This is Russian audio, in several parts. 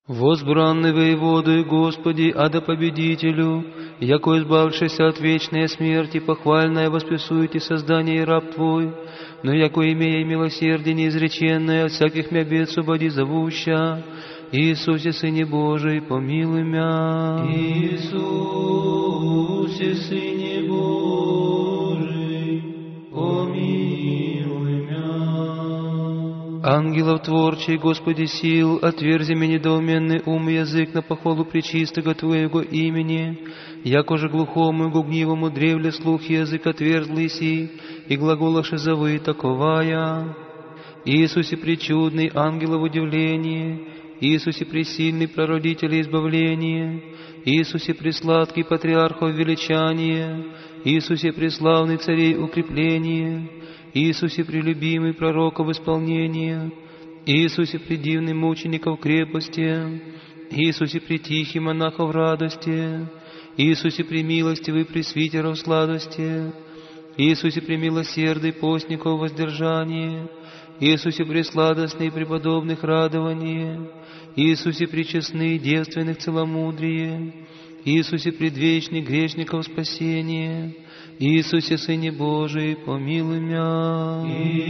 Возбранный воеводу и Господи, а да победителю, яко избавшийся от вечной смерти, похвальное воспесуете создание и раб Твой, но яко имея милосердие неизреченное, от всяких мя бед освободи зовуща, Иисусе, Сыне Божий, помилуй мя. Иисусе, Сыне Божий, помилуй мя. Ангелов творчий, Господи сил, отверзи мне недоуменный ум и язык на похвалу пречистого Твоего имени, яко же глухому и гугнивому древле слух и язык отверзлый си, и глаголаши зовы таковая. Иисусе пречудный, ангелов удивление, Иисусе пресильный, прародитель избавления, Иисусе пресладкий, патриархов величание, Иисусе преславный, царей укрепление, Иисусе прелюбимый, пророков исполнение, Иисусе предивный, мучеников крепости, Иисусе притихий, монахов радости, Иисусе премилостивый, пресвитеров сладости, Иисусе премилосердный, постников воздержание, Иисусе пресладостный, преподобных радование, Иисусе пречестный, девственных целомудрие, Иисусе предвечный, грешников спасение, Иисусе, Сыне Божий, помилуй мя.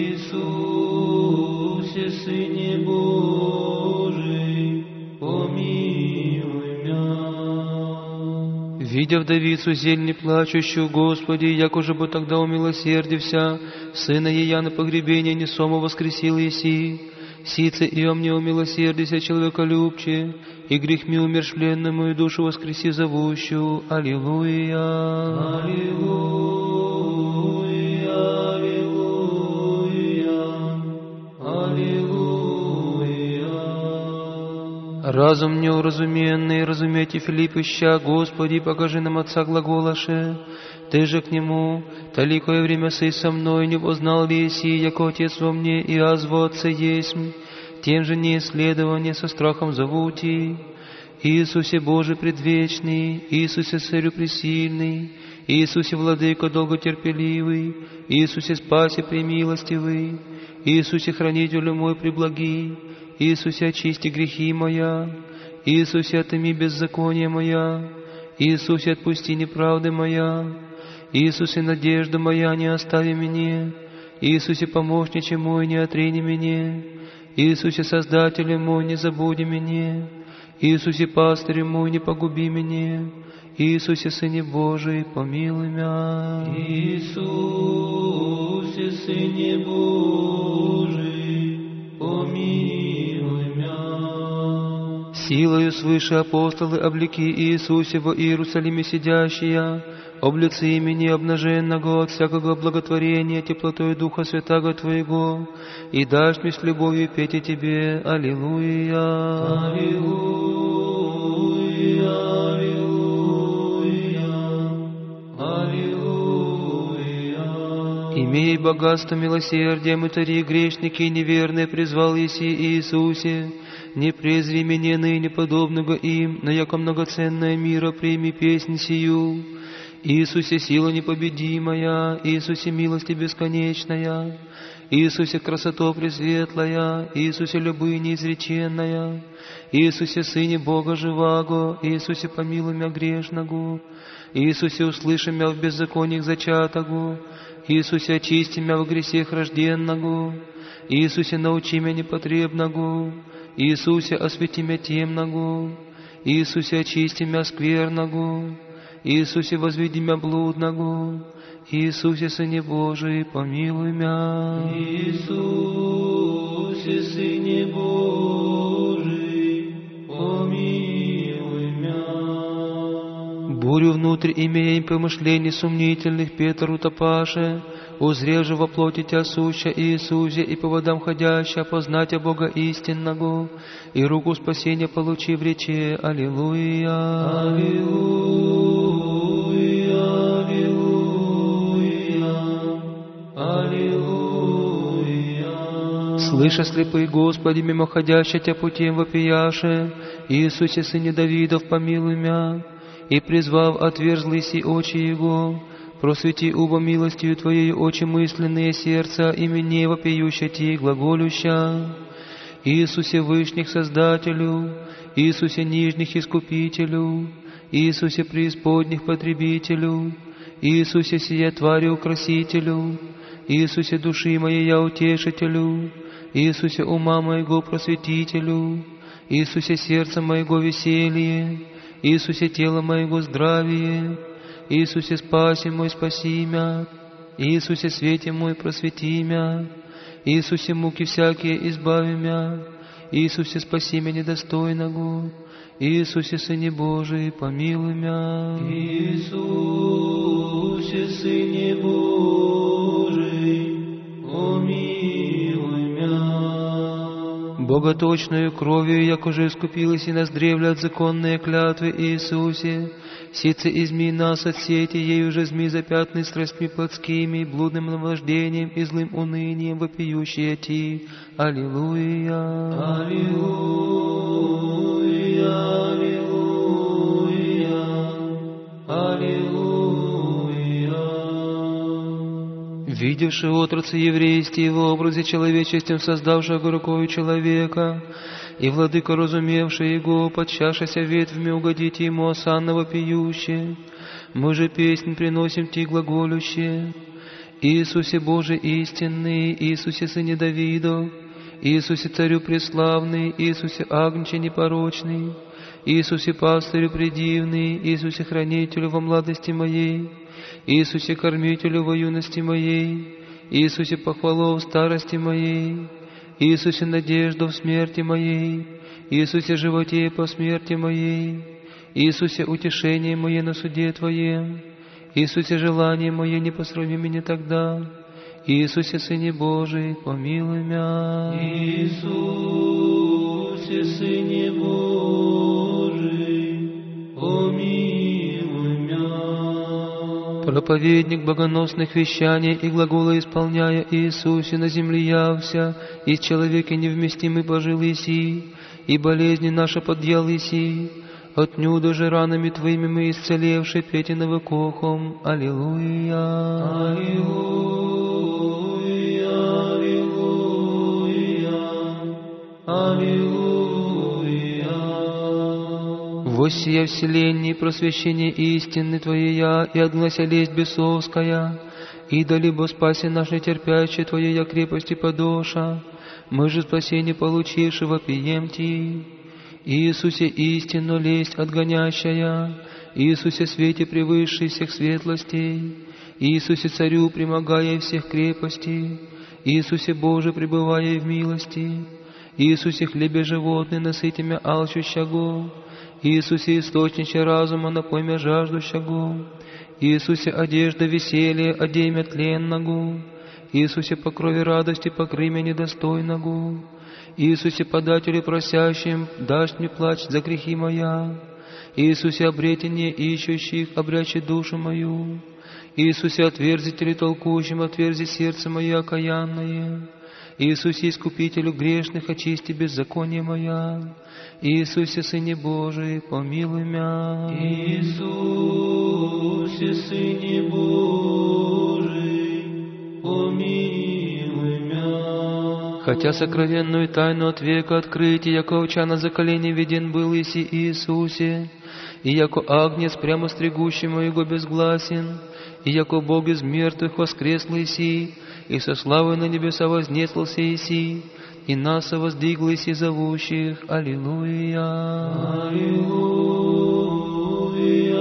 Иисусе, Сыне Божий, помилуй мя. Видя вдовицу зелени плачущую, Господи, яко же бы тогда умилосердився, сына ея на погребение несомо воскресил еси, сице и о мне умилосердися, человеколюбче, и грех ми умершвленному и душу воскреси зовущую. Аллилуйя. Аллилуйя, аллилуйя, аллилуйя. Разум неуразуменный, разумейте Филиппища, Господи, покажи нам Отца глаголаше, Ты же к Нему, таликое время сей со мной, не познал ли еси, яко Отец во мне, и аз во Отце есмь, тем же неисследование со страхом зовути. Иисусе Божий предвечный, Иисусе Царю пресильный, Иисусе Владыко долготерпеливый, Иисусе Спасе премилостивый, Иисусе Хранителю мой преблаги, Иисусе очисти грехи моя, Иисусе отыми беззакония моя, Иисусе отпусти неправды моя, Иисусе надежда моя не остави мне, Иисусе помощниче мой не отрини мне, Иисусе Создателе мой не забуди меня, Иисусе Пастыре мой не погуби меня, Иисусе Сыне Божий помилуй мя. Иисусе, Сыне Божий, помилуй мя. Силою свыше апостолы облеки Иисусе во Иерусалиме сидящие, облицы имени обнаженного от всякого благотворения, теплотой Духа Святаго Твоего, и дашь мне с любовью петь и Тебе. Аллилуйя. Аллилуйя, аллилуйя, аллилуйя. Имей богатство милосердия, мытари грешники и неверные призвал еси Иисусе, не презри меня ныне подобного им, но яко многоценное мира прими песнь сию. Иисусе сила непобедимая, Иисусе милости бесконечная, Иисусе красота пресветлая, Иисусе любы неизреченная, Иисусе Сыне Бога живаго, Иисусе помилуй мя грешного, Иисусе услыши мя в беззакониях зачатого, Иисусе очисти мя в гресех рожденного, Иисусе научи мя непотребного, Иисусе освети мя темного, Иисусе очисти мя скверного, Иисусе возведи мя блудного, Иисусе Сыне Божий помилуй мя. Иисусе, Сыне Божий, помилуй мя. Бурю внутрь имеем помышлений сомнительных Петр утопаше, узрев же во плоти Тя суща Иисусе и по водам ходяща, познать Бога истинного, и руку спасения получи в рече. Аллилуйя. Аллилуйя, аллилуйя, аллилуйя. Слыша слепый, Господи, мимоходящий Тя путем вопияше, Иисусе, Сыне Давидов, помилуй мя, и призвав отверзлый си очи Его, просвети убо милостью Твоей очи мысленные сердца, имени вопиюща Ти глаголюща. Иисусе Вышних Создателю, Иисусе нижних искупителю, Иисусе преисподних потребителю, Иисусе сия твари украсителю, Иисусе души моей я утешителю, Иисусе ума моего просветителю, Иисусе сердца моего веселье, Иисусе тела моего здравие, Иисусе спаси мой спаси мя, Иисусе свете мой просвети мя, Иисусе муки всякие избави мя, Иисусе спаси меня недостойного, Иисусе Сыне Божий помилуй мя. Иисусе, Сыне Божий, помилуй мя. Боготочною кровью, якоже искупилась и нас древля от законные клятвы Иисусе, сице изми нас от сети, ей уже зми запятны страстьми плотскими, блудным наваждением и злым унынием, вопиющие ти. Аллилуйя. Аллилуйя, аллилуйя, аллилуйя. Видевши отрацы еврейские в образе человеческим, создавшего рукою человека, и владыка, разумевший его, подчашася ветвями угодите ему осанно вопиюще, мы же песнь приносим ти глаголюще. Иисусе Боже истинный, Иисусе Сыне Давидов, Иисусе Царю преславный, Иисусе Агнче непорочный, Иисусе Пастырю предивный, Иисусе Хранителю во младости моей, Иисусе Кормителю во юности моей, Иисусе похвалу в старости моей, Иисусе надежду в смерти моей, Иисусе животе по смерти моей, Иисусе утешение мое на суде Твоем, Иисусе желание мое не посрами меня тогда, Иисусе Сыне Божий помилуй мя. Иисусе, Сыне Божий, помилуй мя. Проповедник богоносных вещаний и глагола исполняя Иисусе на земле явся, и с человеке невместимый пожил иси, и болезни наша подъел иси, отнюдо же ранами Твоими мы исцелевши петиного кохом. Аллилуйя. Аллилуйя, аллилуйя, аллилуйя. Воссия вселенной просвещение истины Твоя, и отглася лесть бесовская, и да либо спаси наш нетерпящий Твоя крепости подоша, мы же спасение получивши вопием Ти. Иисусе истину лесть отгонящая, Иисусе свете превысший всех светлостей, Иисусе Царю примогая всех крепостей, Иисусе Боже пребывая в милости, Иисусе хлебе животный насытимя алчущего, Иисусе источнище разума напоймя жаждущего, Иисусе одежда веселья одемя тленного, Иисусе по крови радости покрымя недостойного, Иисусе подателю просящим дашь мне плач за грехи моя, Иисусе обретение ищущих обрячи душу мою, Иисусе отверзителю толкующим отверзи сердце мое окаянное, Иисусе искупителю грешных очисти беззаконие моя, Иисусе Сыне Божий помилуй мя. Иисусе, Сыне Божий, помилуй мя. Хотя сокровенную тайну от века открытия, яко овча на заколене виден был иси Иисусе, и яко агнец прямо стригущий моего безгласен, и яко Бог из мертвых воскресл иси, и со славой на небеса вознеслался иси, и нас воздвигло иси зовущих. Аллилуйя. Аллилуйя,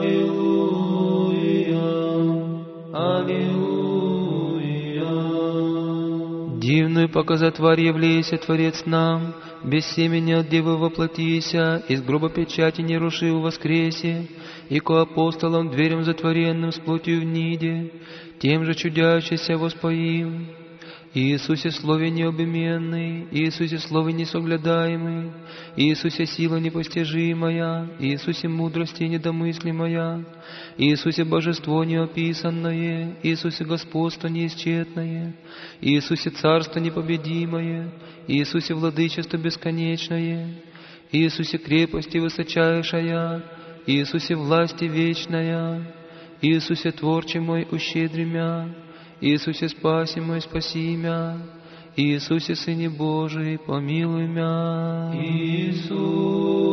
аллилуйя, аллилуйя. Дивную показатварь явлейся, Творец нам, без семени от Девы воплотися, из гроба печати не рушив воскресе, и ко апостолам дверям затворенным с плотью в ниде, тем же чудящийся воспоим. Иисусе Слове необименный, Иисусе Слове несоглядаемый, Иисусе сила непостижимая, Иисусе мудрости недомыслимая, Иисусе божество неописанное, Иисусе господство неисчетное, Иисусе царство непобедимое, Иисусе владычество бесконечное, Иисусе крепости высочайшая, Иисусе власти вечная, Иисусе творче мой ущедри мя, Иисусе спаси мой спаси мя, Иисусе Сыне Божий помилуй мя. Иисус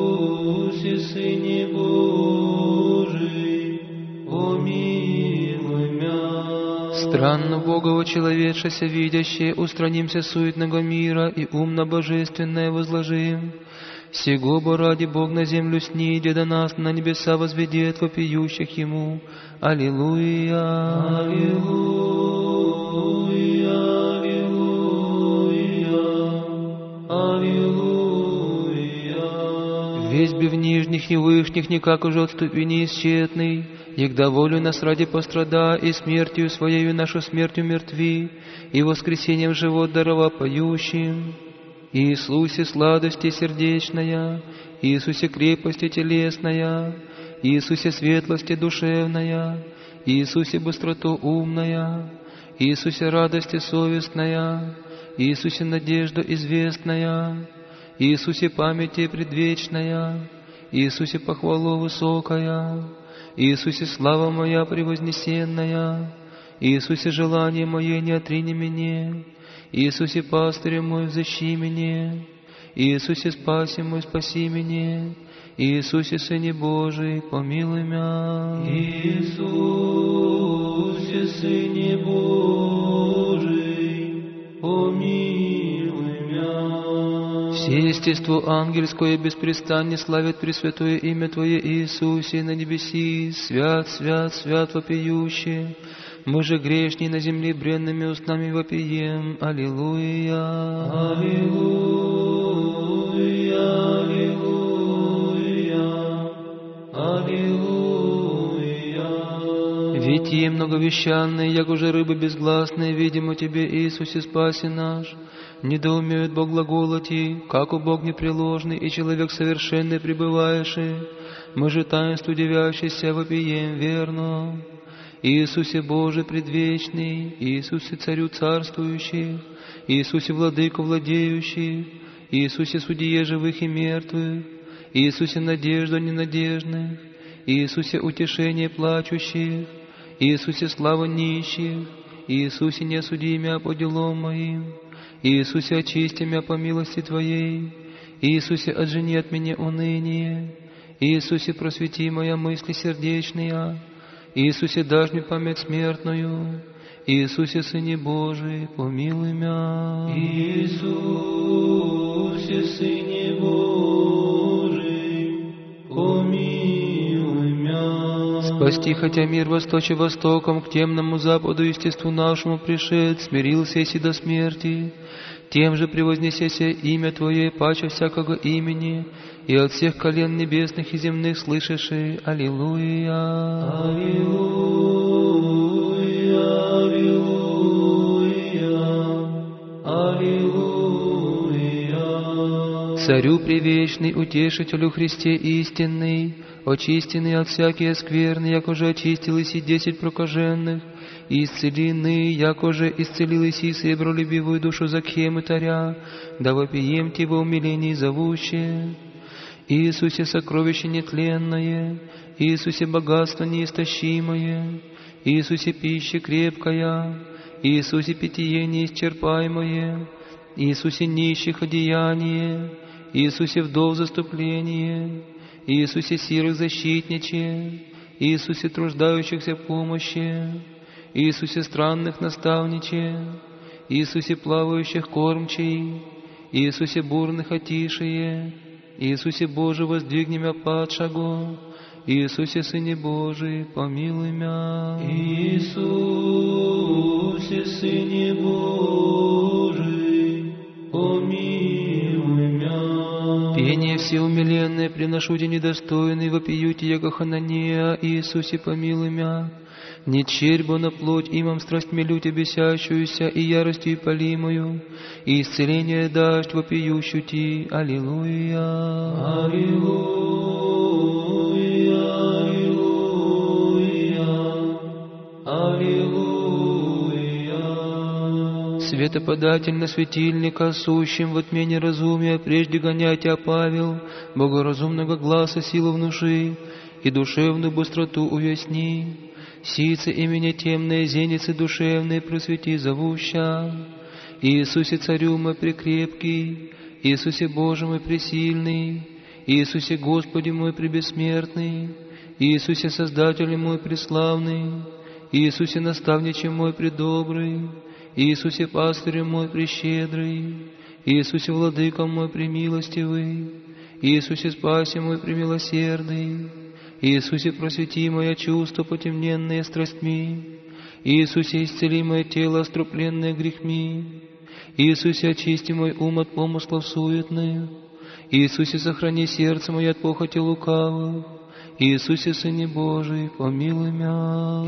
Сыне Божий, помилуй мя. Странно Бога вочеловечеся видящее, устранимся суетного мира и умно божественное возложим. Сего бы ради Бог на землю снидет, до нас на небеса возведет вопиющих Ему. Аллилуйя! Аллилуйя, аллилуйя, аллилуйя. Весь бы в нижних и вышних никак уже от ступени исчетный, егда волю нас ради пострада, и смертью Своею нашу смертью мертви, и воскресением живот дарова поющим. Иисусе сладости сердечная, Иисусе крепости телесная, Иисусе светлости душевная, Иисусе быстроту умная, Иисусе радости совестная, Иисусе надежда известная, Иисусе памяти предвечная, Иисусе похвалу высокая, Иисусе слава моя превознесенная, Иисусе желание мое не отрини меня, Иисусе пастырь мой взыщи меня, Иисусе спаси мой спаси меня, Иисусе Сыне Божий помилуй мя. Иисусе, Сыне Божий, помилуй мя. Все естество ангельское беспрестанно славит Пресвятое имя Твое, Иисусе, на небеси, свят, свят, свят вопиющий. Мы же грешни на земле бренными устами вопием. Аллилуйя! Аллилуйя, аллилуйя, аллилуйя. Витие многовещанное, як уже рыбы безгласные, видимо Тебе, Иисусе, спаси наш. Недоумеют Бог глаголоти, как у Бог непреложный, и человек совершенный пребывающий. Мы же таинству удивяющийся вопием верно. Иисусе Боже предвечный, Иисусе Царю царствующий, Иисусе Владыку владеющий, Иисусе Судье живых и мертвых, Иисусе надежда ненадежных, Иисусе утешение плачущих, Иисусе слава нищих, Иисусе не осуди мя по делам моим, Иисусе очисти мя по милости Твоей, Иисусе отжени от меня уныние, Иисусе просвети моя мысли сердечная, Иисусе дашь мне память смертную, Иисусе Сыне Божий помилуй мя. Иисусе, Сыне Божий, помилуй мя. Спасти, хотя мир восточе востоком, к темному западу естеству нашему пришед, смирился еси до смерти, тем же превознесеся имя Твое паче всякого имени, и от всех колен небесных и земных слышиши. Аллилуйя! Аллилуйя, аллилуйя, аллилуйя. Царю привечный, утешителю Христе истинный, очистенный от всякие скверны, як уже очистились и 10 прокаженных, и исцелены, як уже исцелились и себролюбивую душу Закхея мытаря, да вопием Тебе умилений зовуще. Иисусе сокровище нетленное, Иисусе богатство неистощимое, Иисусе пища крепкая, Иисусе питье неисчерпаемое, Иисусе нищих одеяние, Иисусе вдов заступление, Иисусе сирых защитниче, Иисусе труждающихся помощи, Иисусе странных наставниче, Иисусе плавающих кормчий, Иисусе бурных отишие, Иисусе Боже, воздвигни мя падшаго, Иисусе Сыне Божий, помилуй мя. Иисусе, Сыне Божий, помилуй мя. Пение всеумиленное приношу Тебе недостойный, вопиюте, яко Хананея, Иисусе, помилуй мя. Не чербо на плоть имам страстьми лютя бесящуюся и яростью полимую, и исцеление дашь вопиющую Ти. Аллилуйя! Аллилуйя, аллилуйя, аллилуйя. Светоподатель на светильника, сущим в отмене разумия, прежде гоня Тя Павел, богоразумного гласа силу внуши, и душевную быстроту уясни. Сицы имени темные, зеницы душевные, просвети зовуща. Иисусе Царю мой прекрепкий, Иисусе Боже мой пресильный, Иисусе, Господи мой пребессмертный, Иисусе, Создатель мой преславный, Иисусе, наставниче мой предобрый, Иисусе, пастырь мой прещедрый, Иисусе, владыка мой премилостивый, Иисусе, спаси мой премилосердный, Иисусе, просвети мое чувство, потемненное страстьми, Иисусе, исцели мое тело, острупленное грехми, Иисусе, очисти мой ум от помыслов суетных, Иисусе, сохрани сердце мое от похоти лукавых, Иисусе, Сыне Божий, помилуй мя.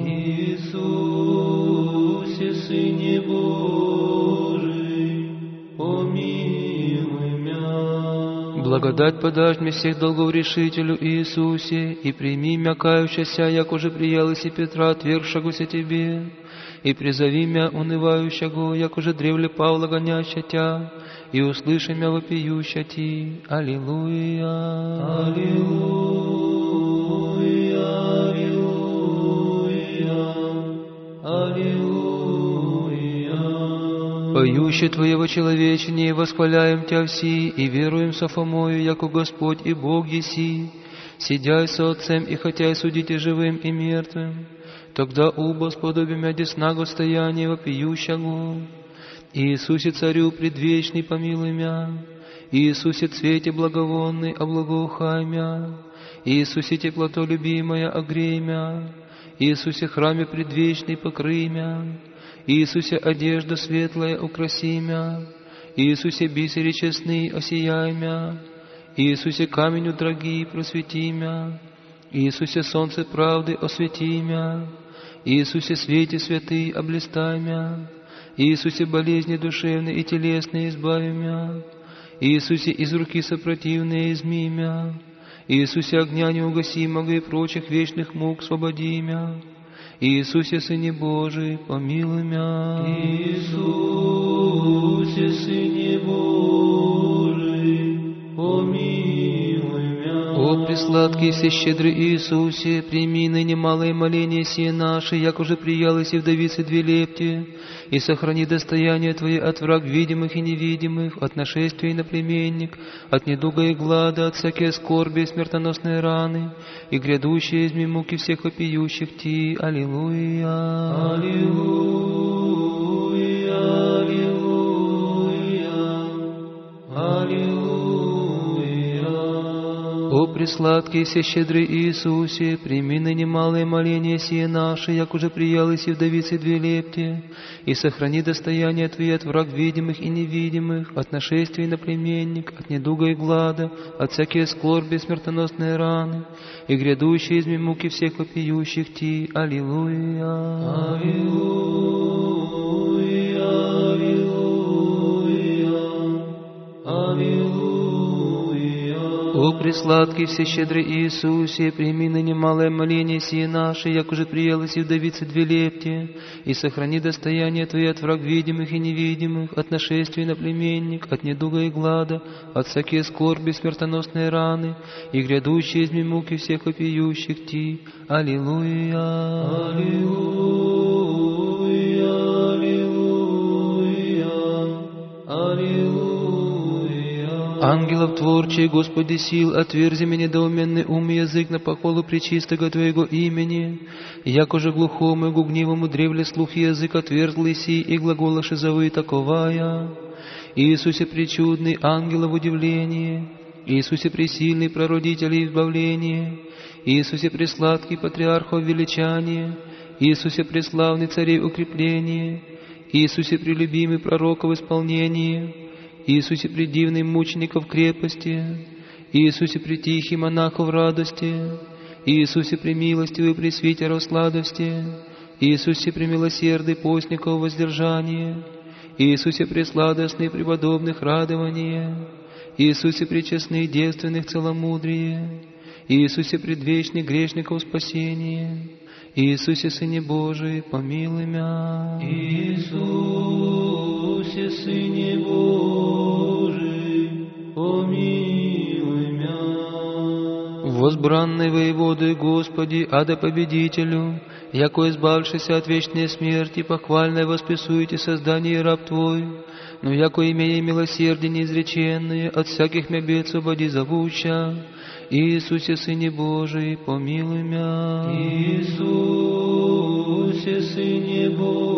Иисусе, Сыне Божий, помилуй мя. Благодать подашь мне всех долговрешителю Иисусе, и прими мя кающаяся, як уже приялась и Петра, отвергшегося Тебе, и призови мя унывающего, як уже древле Павла гоняща Тя, и услыши мя вопиюща Ти. Аллилуйя. Аллилуйя, аллилуйя. Поющие Твоего человечения, восхваляем Тя все, и веруем со Фомою, яко Господь и Бог еси, сидяй со Отцем, и хотя судите живым и мертвым, тогда убо сподобим десна гостояния вопиющего. Иисусе, Царю предвечный, помилуй мя, Иисусе, цвете благовонный, облагоухай мя, Иисусе, теплото любимая, огрей мя, Иисусе, храме предвечный, покрый мя, Иисусе, одежда светлая, украси мя, Иисусе, бисере честный, осияй мя, Иисусе, каменю дорогий, просвети мя, Иисусе, солнце правды, освети мя, Иисусе, свете святый, облистай мя, Иисусе, болезни душевные и телесные, избави мя, Иисусе, из руки сопротивные, изми мя, Иисусе, огня неугасимого и прочих вечных мук, свободи мя, Иисусе, Сыне Божий, помилуй мя. Иисусе, Сыне Божий, помилуй мя. О, пресладкий всещедрый Иисусе, прими ныне малое моление сие наше, як уже приялось и вдовице две лепти, и сохрани достояние Твое от враг видимых и невидимых, от нашествия и наплеменник, от недуга и глада, от всякие скорби и смертоносные раны, и грядущие изми муки всех вопиющих Ти. Аллилуйя. Аллилуйя, аллилуйя, аллилуйя. О, пресладкий всещедрый Иисусе, прими ныне малое моление сие наше, як уже приялось и вдовице две лепти, и сохрани достояние Твое от враг видимых и невидимых, от нашествия и наплеменник, от недуга и глада, от всякие скорби и смертоносные раны, и грядущие изми муки всех вопиющих Ти. Аллилуйя. Аллилуйя, аллилуйя, аллилуйя. О, пресладкий всещедрый Иисусе, прими ныне малое моление сие наше, як уже приялось и вдовице две лепти, и сохрани достояние Твое от враг видимых и невидимых, от нашествия и наплеменник, от недуга и глада, от всякие скорби и смертоносные раны, и грядущие изми муки всех вопиющих Ти. Аллилуйя. Аллилуйя, аллилуйя, аллилуйя. Ангелов творчий, Господи сил, отверзи мне недоуменный ум и язык на похвалу пречистого Твоего имени, яко же глухому и гугнивому древле слух и язык отверзлый си, и глагола шизовые таковая. Иисусе пречудный, ангелов удивление, Иисусе пресильный, прародитель избавления, Иисусе пресладкий, патриархов величание, Иисусе преславный, царей укрепление, Иисусе прелюбимый, пророков исполнение, Иисусе предивный, мучеников крепости, Иисусе притихий, монахов радости, Иисусе премилостивый, пресвитеров сладости, Иисусе премилосердный, постников воздержание, Иисусе пресладостный, преподобных радование, Иисусе пречестный, девственных целомудрие, Иисусе предвечный, грешников спасение, Иисусе, Сыне Божий, помилуй мя. Иисусе, Сыне Божий, помилуй мя. Возбранный воеводы, Господи, ада победителю, яко избавшийся от вечной смерти, похвально восписуете создание раб Твой, но яко имея милосердие неизреченное, от всяких мя бед свободи зовуща, Иисусе, Сыне Божий, помилуй мя. Иисусе, Сыне Божий,